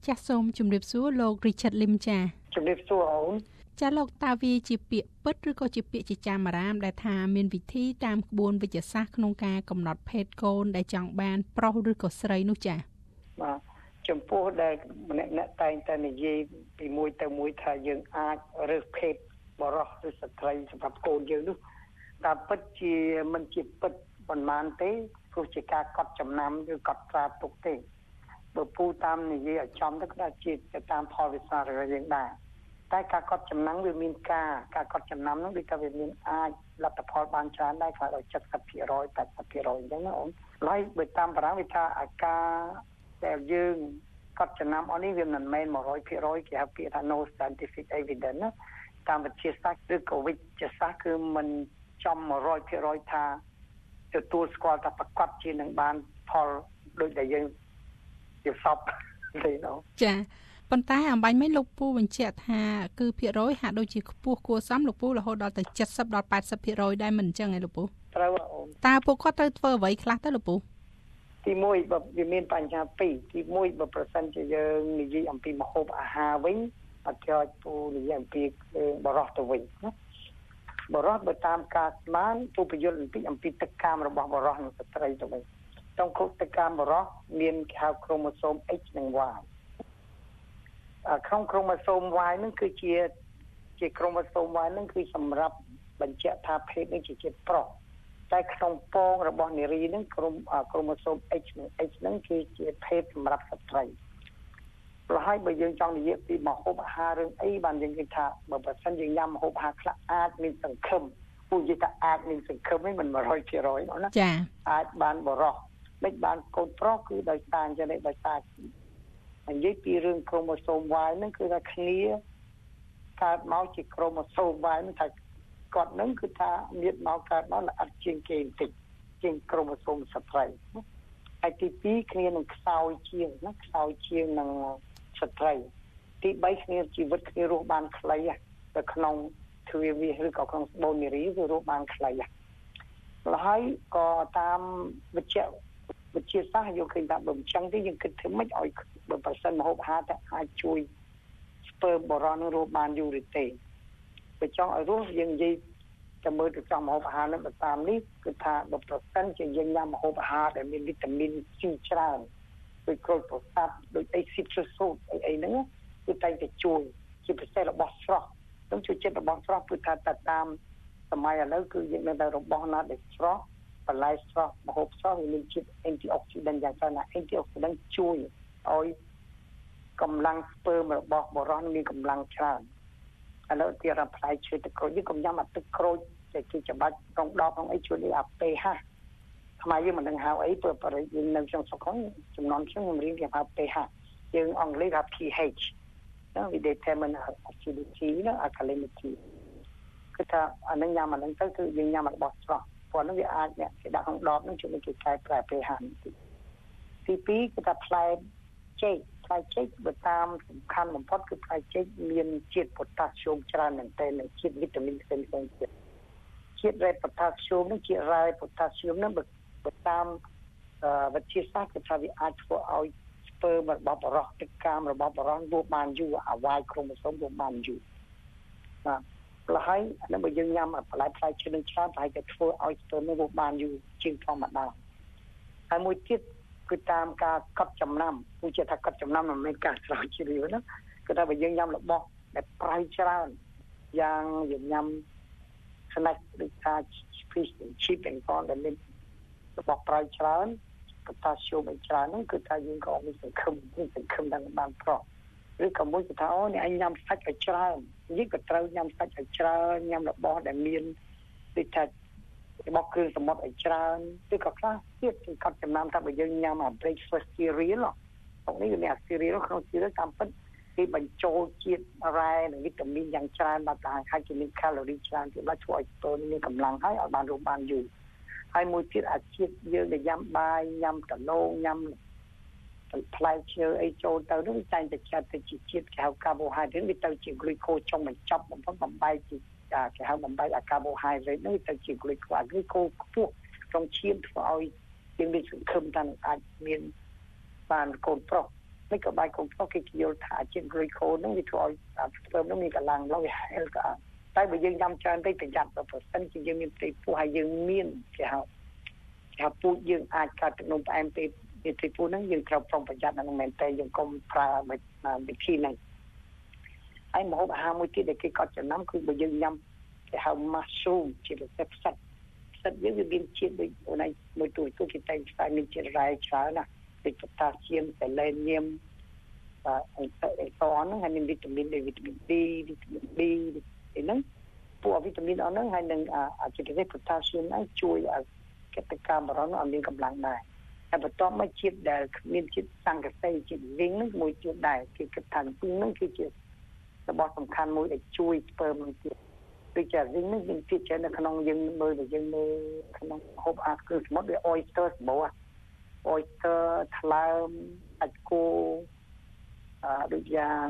ចាសសូមជម្រាបសួរលោក Richard Lim ចាជម្រាបសួរអូនចាលោកតើវាជាពាក្យពិតឬក៏ជាពាក្យជាចាមអារាមដែលថាមានវិធីតាមក្បួនវិទ្យាសាស្ត្រក្នុងការកំណត់ភេទកូនដែលចង់បានប្រុសឬក៏ស្រីនោះចាបាទចំពោះដែលម្នាក់តែងតែនិយាយពីមួយទៅមួយថាយើងអាចរើសភេទបរិសុទ្ធឬស្ត្រីសម្រាប់កូនយើងនោះតាមពិតជាមិនជាពិតប៉ុន្មានទេព្រោះជាការកត់ចំណាំឬកត់ត្រាទុកទេបើពូតាមនិយាយឲ្យចំទៅក៏ជាតាមផលវិសារបស់យើងដែរតែការកត់ចំណាំវាមានការកត់ចំណាំនោះដូចថាវាមានអាចលទ្ធផលបានច្រើនដែរខ្លះដល់ 70% 80% អញ្ចឹងណាអូនហើយបើតាមបារាំងវាថាអាការដែលយើងកត់ចំណាំអស់នេះវាមិនមែន 100% គេហៅពាក្យថា no scientific evidence ណាតាមវិទ្យាសាស្ត្រឬក៏វិទ្យាសាស្ត្រគឺមិនចំ 100% ថាទទួលស្គាល់ថាប្រកាសជានឹងបានផលដូចដែលយើងជាសពទេណូចាប៉ុន្តែអំបញ្ញមិញលោកពូបញ្ជាក់ថាគឺភាគរយហាក់ដូចជាខ្ពស់គួរសមលោកពូរហូតដល់ទៅ70ដល់ 80% ដែរមិនអញ្ចឹងឯងលោកពូត្រូវអូនតើពួកគាត់ត្រូវធ្វើអ្វីខ្លះទៅលោកពូទី1បើវាមានបញ្ហាពីរទី1បើប្រសិនជាយើងនិយាយអំពីម្ហូបអាហារវិញអត់ចោចពូនិយាយអំពីបរិសុទ្ធទៅវិញណាបរិសុទ្ធបើតាមការស្មានពូបញ្យល់អំពីទឹកកាមរបស់បរិសុទ្ធនិងស្ត្រីទៅវិញក្នុងគុកទឹកកាមបរិសុទ្ធមានគេហៅក្រូម៉ូសូម X និង Y ក្នុងក្រូម៉ូសូម Y នឹងគឺជាក្រូម៉ូសូម Y នឹងគឺសម្រាប់បញ្ជាក់ថាភេទនេះជាជាតិប្រុសតែក្នុងពងរបស់នារីនឹងក្រូម៉ូសូម H និង H នឹងគឺជាភេទសម្រាប់ស្ត្រីព្រោះហើយបើយើងចង់និយាយពីម្ហូបអាហាររឿងអីបានយើងគិតថាបើប្រសិនយើងញ៉ាំម្ហូបអាហារខ្លះអាចមានសង្ឃឹមពូនិយាយថាអាចមានសង្ឃឹមហ្នឹងមិន 100% ណាចាអាចបានបរោះមិនបានកូនប្រុសគឺដោយសារអញ្ចឹងដោយសារនិយាយពីរឿងក្រូម៉ូសូម Y ហ្នឹងគឺថាគ្នាកើតមកជាក្រូម៉ូសូម Y ហ្នឹងថាគាត់នឹងគឺថាមានមកកើតមកល្អិតជាងគេបន្តិចជាងក្រូម៉ូសូមស្ត្រីហើយទី2គ្នានឹងខ្សោយជាងណាខ្សោយជាងនឹងស្ត្រីទី3គ្នាជីវិតគ្នារស់បានខ្លីតែក្នុងទ្វារឬក៏ក្នុងស្បូននារីវារស់បានខ្លីហើយក៏តាមវិទ្យាសាស្ត្រយកឃើញថាបើមិនចឹងទេយើងគិតធ្វើម៉េចឲ្យបើប្រសិនម្ហូបអាហារតែអាចជួយស្ពើបរោះនឹងរស់បានយូរឬទេបើចង់ឲ្យរស់យើងនិយាយតែមើលទៅចំម្ហូបអាហារនឹងតាមនេះគឺថាបើប្រសិនជាយើងញ៉ាំម្ហូបអាហារដែលមានវីតាមីន C ច្រើនដូចក្រូចប្រសាទដូចអី citrus fruit អីហ្នឹងគឺតែងតែជួយជាពិសេសរបស់ស្រស់ខ្ញុំជួយចិត្តរបស់ស្រស់គឺថាតាមសម័យឥឡូវគឺយើងនៅតែរបស់ណាដែលស្រស់បន្លែស្រស់ម្ហូបស្រស់វាមានជាតិ antioxidant យ៉ាងច្រើនណា antioxidant ជួយឲ្យកម្លាំងស្ពើមរបស់បុរសមានកម្លាំងច្រើនឥឡូវទៀតថាផ្លែឈើទឹកក្រូចយើងកុំញ៉ាំអាទឹកក្រូចដែលគេច្បាច់ក្នុងដបក្នុងអីជួយនេះអា pH ខ្មែរយើងមិនដឹងហៅអីព្រោះបរិយាយើងនៅក្នុងស្រុកហ្នឹងចំនួនខ្ញុំរៀនគេហៅ pH យើងអង់គ្លេសហៅ pH ណាវា determine acidity ណា alkalinity គឺថាអានឹងញ៉ាំអានឹងទៅគឺយើងញ៉ាំរបស់ស្រស់ព្រោះហ្នឹងវាអាចអ្នកគេដាក់ក្នុងដបហ្នឹងជួយគេកែប្រែ pH ទី2គឺថាផ្លែចេកបើតាមសំខាន់បំផុតគឺផ្លែចេកមានជាតិប៉ូតាស្យូមច្រើនមែនទែននិងជាតិវីតាមីនផ្សេងៗទៀតជាតិរ៉ែប៉ូតាស្យូមនឹងជាតិរ៉ែប៉ូតាស្យូមនឹងបើតាមវិទ្យាសាស្ត្រគឺថាវាអាចធ្វើឲ្យស្ពើមរបស់បរិសុទ្ធទឹកកាមរបស់បរិសុទ្ធរស់បានយូរអាវ៉ាយក្រូម៉ូសូមរស់បានយូរបាទព្រោះហើយអានេះបើយើងញ៉ាំផ្លែឈើនឹងច្រើនតែគេធ្វើឲ្យស្ពើមនឹងរស់បានយូរជាងធម្មតាហើយមួយទៀតគឺតាមការកត់ចំណាំគឺជាថាកត់ចំណាំមិនមែនការស្រោចជ្រាវណាគឺថាបើយើងញ៉ាំរបស់ដែលប្រៃច្រើនយ៉ាងយើងញ៉ាំ snack ដូចថា fish and chip ទាំងប៉ុនដែលមានរបស់ប្រៃច្រើនប៉ូតាស្យូមច្រើនហ្នឹងគឺថាយើងក៏មានសង្ឃឹមដល់បានប្រកឬក៏មួយគឺថាអូនេះអញញ៉ាំសាច់ឲ្យច្រើនយើងក៏ត្រូវញ៉ាំសាច់ឲ្យច្រើនញ៉ាំរបស់ដែលមានដូចថារបស់គ្រឿងសមុទ្រឲ្យច្រើនឬក៏ខ្លះទៀតគឺកត់ចំណាំថាបើយើងញ៉ាំអា breakfast cereal ហ្នឹងនេះវាមាន cereal ក្នុង cereal តាមពិតគេបញ្ចូលជាតិរ៉ែនិងវីតាមីនយ៉ាងច្រើនដល់តែហើយគេមាន calorie ច្រើនគេបានធ្វើឲ្យស្ពើមមានកម្លាំងហើយឲ្យបានរស់បានយូរហើយមួយទៀតអាជាតិយើងដែលញ៉ាំបាយញ៉ាំដំឡូងញ៉ាំផ្លែឈើអីចូលទៅនោះវាតែងតែចាត់ទៅជាជាតិគេហៅ carbohydrate វាទៅជា glucose ចុងបញ្ចប់បំផុតបំបែកជាគេហៅបំបែកអា carbohydrate នោះទៅជា glucose ខ្ពស់ក្នុងឈាមធ្វើឲ្យយើងមានសង្ឃឹមថានឹងអាចមានបានកូនប្រុសមិនក៏បាយកូនប្រុសគេយល់ថាជាតិក្រូខូនហ្នឹងវាធ្វើឲ្យស្ពឺមហ្នឹងមានកម្លាំងឡើងវាហែលក៏តែបើយើងញ៉ាំច្រើនពេកប្រយ័ត្នប្រសិនជាយើងមានផ្ទៃពោះហើយយើងមានគេហៅពូជយើងអាចកើតទឹកនោមផ្អែមពេកពីផ្ទៃពោះហ្នឹងយើងត្រូវប្រុងប្រយ័ត្នហ្នឹងមែនតើយើងកុំប្រើវិធីហ្នឹងហើយម្ហូបអាហារមួយទៀតដែលគេកត់ចំណាំគឺបើយើងញ៉ាំគេហៅ mushroom ជាពិសេសផ្សិតយើងវាមានជាតិដូចអូនឯងមួយទូគេតែងផ្សាយមានជាតិរ៉ែច្រើនណាដូច potassium selenium អីហ្នឹងហើយមានវីតាមីន D វីតាមីន B វីតាមីន B ហ្នឹងពួកវីតាមីនអស់ហ្នឹងហើយនឹងជាពិសេស potassium ហ្នឹងជួយឲ្យកតកម្មបរិនឲ្យមានកម្លាំងដែរហើយបន្ទាប់មកជាតិដែលមានជាតិសង្កសីជាតិវីងហ្នឹងមួយទៀតដែរគេគិតថាពីហ្នឹងគឺជារបស់សំខាន់មួយដែលជួយស្ពឺមនឹងទៀតដូចជាវិញនេះមានជាតិច្រើននៅក្នុងយើងមើលក្នុងហូបអាហារគឺសមុទ្រវា oyster សម្បូរ oyster ថ្លើមអាចគោដូចយ៉ាង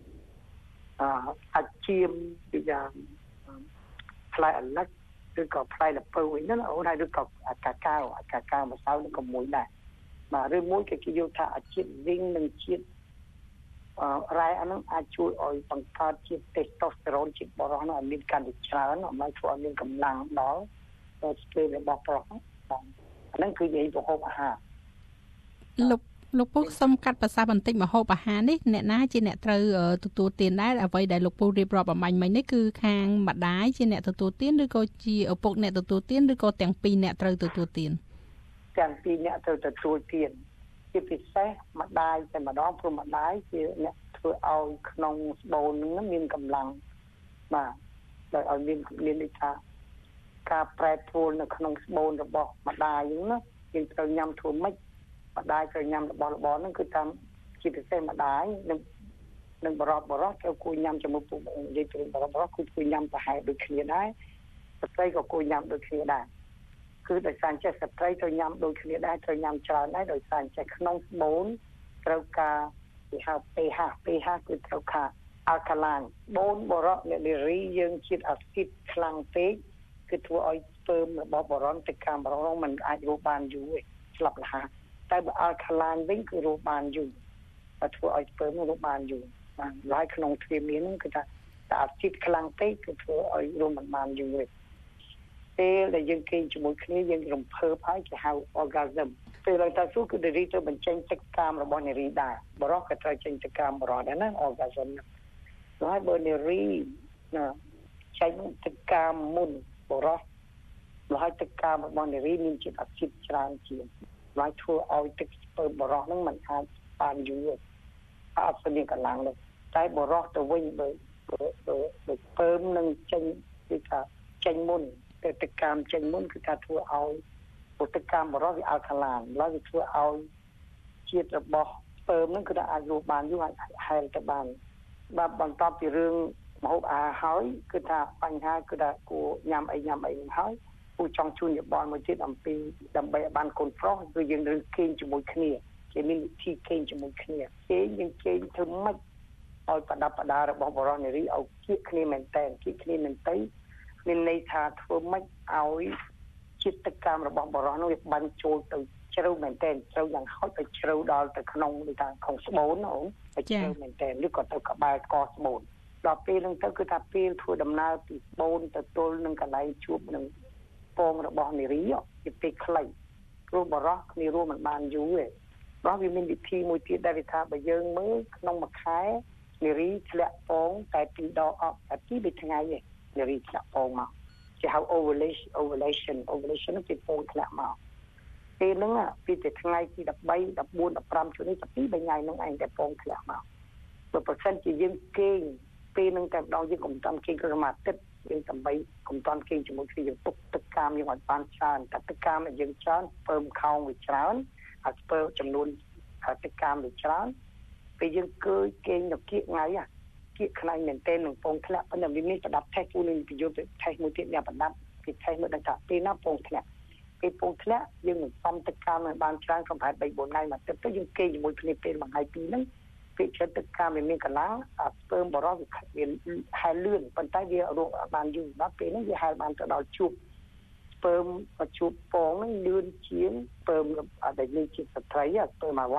អាចជៀមដូចយ៉ាងផ្លែអាឡឹកឬក៏ផ្លែល្ពៅវិញហ្នឹងអូនហើយឬក៏កាកាវម្សៅនឹងក៏មួយដែរបាទឬមួយគេយល់ថាជាតិវិញនឹងជាតិរ៉ែអាហ្នឹងអាចជួយឲ្យបង្កើតជាតិតេស្តូស្តេរ៉ុនជាតិបរោះនោះឲ្យមានកាន់តែច្រើនឲ្យធ្វើឲ្យមានកម្លាំងដល់ស្ពឺរបស់ប្រុសបាទអាហ្នឹងគឺនិយាយពីហូបអាហារលោកពូសុំកាត់ប្រសាសន៍បន្តិចម្ហូបអាហារនេះអ្នកណាជាអ្នកត្រូវទទួលទានដែរអ្វីដែលលោកពូរៀបរាប់អំបញ្ញមិញនេះគឺខាងម្ដាយជាអ្នកទទួលទានឬក៏ជាឪពុកអ្នកទទួលទានឬក៏ទាំងពីរអ្នកត្រូវទទួលទានទាំងពីរអ្នកត្រូវទទួលទានជាពិសេសម្ដាយតែម្ដងព្រោះម្ដាយជាអ្នកធ្វើឲ្យក្នុងស្បូននឹងមានកម្លាំងបាទដោយឲ្យមានន័យថាការប្រែប្រួលនៅក្នុងស្បូនរបស់ម្ដាយហ្នឹងណាយើងត្រូវញ៉ាំធ្វើម៉េចម្ដាយត្រូវញ៉ាំរបស់របរហ្នឹងគឺតាមជាពិសេសម្ដាយនឹងបរោះគេគួរញ៉ាំជាមួយពុកនិយាយពីបរោះគឺគួរញ៉ាំប្រហែលដូចគ្នាដែរស្ត្រីក៏គួរញ៉ាំដូចគ្នាដែរគឺដោយសារចេះស្ត្រីត្រូវញ៉ាំដូចគ្នាដែរត្រូវញ៉ាំច្រើនដែរដោយសារចេះក្នុងស្បូនត្រូវការគេហៅ pH គឺត្រូវការ alkaline បូនបរោះនារីយើងជាតិអាស៊ីតខ្លាំងពេកគឺធ្វើឲ្យស្ពឺមរបស់បរោះទៅកាមបរោះมันអាចរស់បានយូរទេស្លាប់រហ័សតែបើ alkaline វិញគឺរស់បានយូរបើធ្វើឲ្យស្ពឺមរស់បានយូរបាទហើយក្នុងទ្វារមានហ្នឹងគឺថាអាស៊ីតខ្លាំងពេកគឺធ្វើឲ្យរស់មិនបានយូរទេពេលដែលយើងគេងជាមួយគ្នាយើងរំភើបហើយគេហៅ orgasm ពេលឡើងទៅគឺនារីត្រូវបញ្ចេញទឹកកាមរបស់នារីដែរបរិសុទ្ធក៏ត្រូវចេញទឹកកាមបរិសុទ្ធដែរណា orgasm ហើយបើនារីចេញទឹកកាមមុនបរិសុទ្ធហើយទឹកកាមរបស់នារីមានជាតិអាស៊ីតច្រើនជាងហើយធ្វើឲ្យទឹកស្ពឺមបរិសុទ្ធហ្នឹងมันអាចបានយូរអត់មានកម្លាំងទេតែបរិសុទ្ធទៅវិញបើស្ពឺមនឹងចេញគឺថាចេញមុនទឹកកាមចេញមុនគឺថាធ្វើឲ្យទឹកកាមបរិសុទ្ធវាអាល់កាឡានហើយវាធ្វើឲ្យជាតិរបស់ស្ពឺមហ្នឹងគឺថាអាចរស់បានយូរអាចហែលទៅបានបាទបន្តពីរឿងម្ហូបអាហារហើយគឺថាបញ្ហាគឺថាគួរញ៉ាំអីហ្នឹងហើយគួរចង់ជូនយោបល់មួយទៀតអំពីដើម្បីឲ្យបានកូនប្រុសគឺយើងត្រូវគេងជាមួយគ្នាគេមានវិធីគេងជាមួយគ្នាយើងគេងធ្វើម៉េចឲ្យប្រដាប់ប្រដារបស់បរិសុទ្ធនារីឲ្យគៀកគ្នាមែនតើមានន័យថាធ្វើម៉េចឲ្យជាតិទឹកកាមរបស់បរិសុទ្ធនោះវាបាញ់ចូលទៅជ្រៅមែនតើជ្រៅយ៉ាងហោចទៅជ្រៅដល់ទៅក្នុងដូចថាក្នុងស្បូនណាអូនទៅជ្រៅមែនតើឬក៏ទៅក្បែរកស្បូនដល់ពេលហ្នឹងទៅគឺថាពេលធ្វើដំណើរពីស្បូនទៅទល់នឹងកន្លែងជួបនឹងពងរបស់នារីជាពេលខ្លីព្រោះបរិសុទ្ធគ្នារួមមិនបានយូរទេព្រោះវាមានវិធីមួយទៀតដែលវាថាបើយើងមើលក្នុងមួយខែនារីធ្លាក់ពងតែ2ដងអត់តែ2ថ្ងៃទេនារីធ្លាក់ពងមកគេហៅ ovulation គឺពងធ្លាក់មកពេលហ្នឹងពីថ្ងៃទី13 14 15ជួននេះទៅ2 3ថ្ងៃហ្នឹងឯងតែពងធ្លាក់មកបើប្រសិនជាយើងគេងពេលហ្នឹងតែម្ដងយើងកុំតាន់គេងក្រមាទឹកយើងដើម្បីកុំតាន់គេងជាមួយគ្នាយើងទុកទឹកកាមយើងឲ្យបានច្រើនតែទឹកកាមយើងច្រើនពើមខោងវាច្រើនហើយស្ពើចំនួនទឹកកាមវាច្រើនពេលយើងគេងទៅគៀកថ្ងៃគៀកខ្លាញ់មែនទែននឹងពងធ្លាក់ប៉ុន្តែវាមានប្រដាប់ថេសពូនឹងបញ្យល់ទៅថេសមួយទៀតអ្នកប្រដាប់គេថេសមើលដល់ថាពេលណាពងធ្លាក់ពេលពងធ្លាក់យើងនឹងសំទឹកកាមឲ្យបានច្រើនប្រហែល 3-4 ថ្ងៃមកទឹកទៅយើងគេងជាមួយគ្នាពេលមួយថ្ងៃពីរហ្នឹងពេលជិតទឹកកាមវាមានកម្លាំងស្ពឺមបរិសុទ្ធវាហែលលឿនប៉ុន្តែវារស់បានយូរដល់ពេលហ្នឹងវាហែលបានទៅដល់ជួបស្ពឺមជួបពងហ្នឹងលឿនជាងស្ពឺមដែលមានជាតិស្ត្រីស្ពឺមអាវ៉ាយ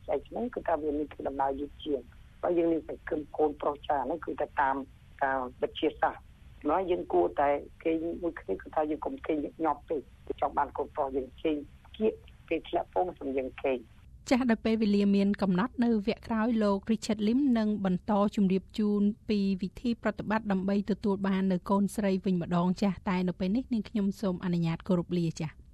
ស្អីហ្នឹងគឺថាវាមានដំណើរយឺតជាងបើយើងនេះតែគឹមកូនប្រុសចាហ្នឹងគឺតែតាមវិទ្យាសាស្ត្រnói dân cua tại cái mũi cái ta dân cùng cái nhọp thì trong ban cột to dân chi kia cái là phong sầm dân kề ចាស់ដល់ពេលវេលាមានកំណត់នៅវគ្គក្រោយលោក Richard Lim នឹងបន្តជម្រាបជូនពីវិធីប្រតិបត្តិដើម្បីទទួលបាននៅកូនស្រីវិញម្ដងចាស់តែនៅពេលនេះនាងខ្ញុំសូមអនុញ្ញាតគោរពលាចាស់